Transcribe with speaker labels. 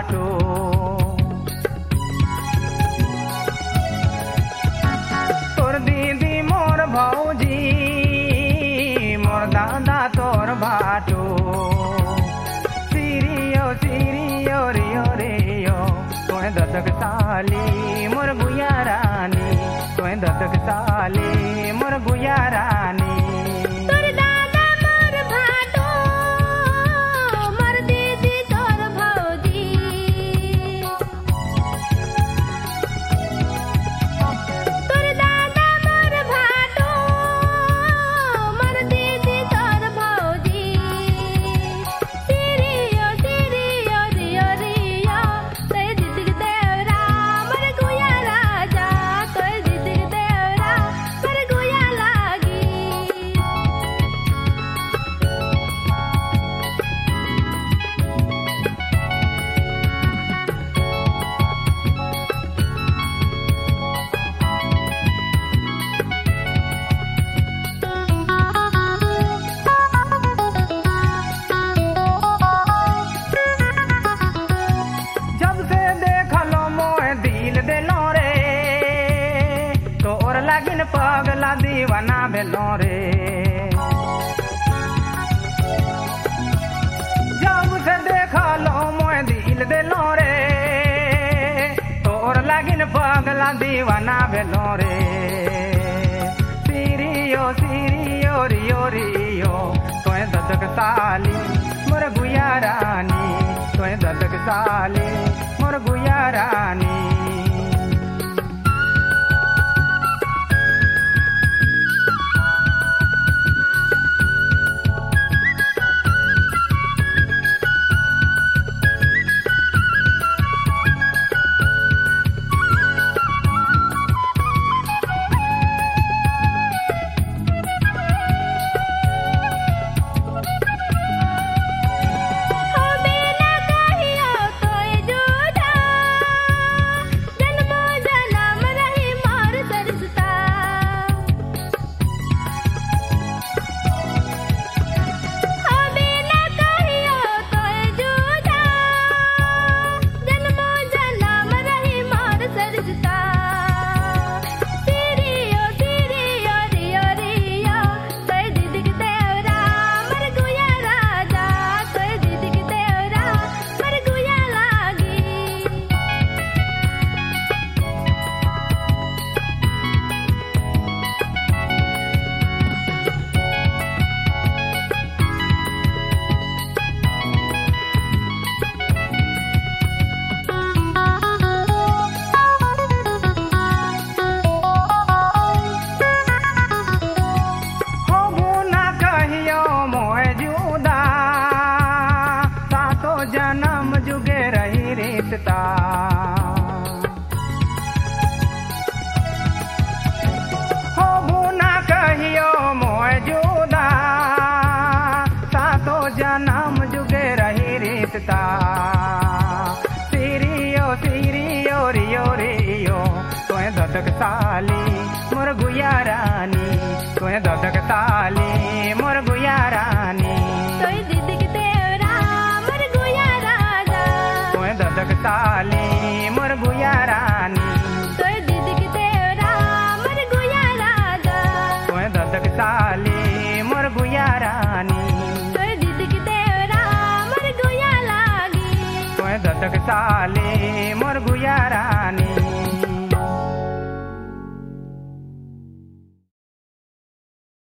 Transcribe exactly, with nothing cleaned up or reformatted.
Speaker 1: बाटो। तोर दीदी मोर भौजी मोर दादा तोर बाटो। सिरियो सिरियो रियो रियो तोय ददक साली मोर गुया रानी। तोय ददक साली मोर गुया रानी। पगला दीवाना भेलो रे। जब से देखलो मोय दिल देलो रे। तोर लागिन पगला दीवाना भेलो रे। सिरियो सिरियो रियो रियो तोय ददक साली मोर गुया रानी। तोय ददक साली मोर गुया रानी। जन्म जुगे रही रिश्ता। हो ना कहियो मोय जुदा सातो जन्म जुगे रही रिश्ता। सिरियो सिरियो रियो रियो तोय ददक साली मोर गुया रानी। तोय ददक साली मोर गुया रानी। ददक साली मोर गुया रानी।
Speaker 2: तोय दीदी की तेरा मोर गुया राजा।
Speaker 1: तोय ददक साली मोर गुया रानी।
Speaker 2: तोय दीदी की तेरा मोर गुया लागी।
Speaker 1: तोय ददक साली मोर गुया रानी।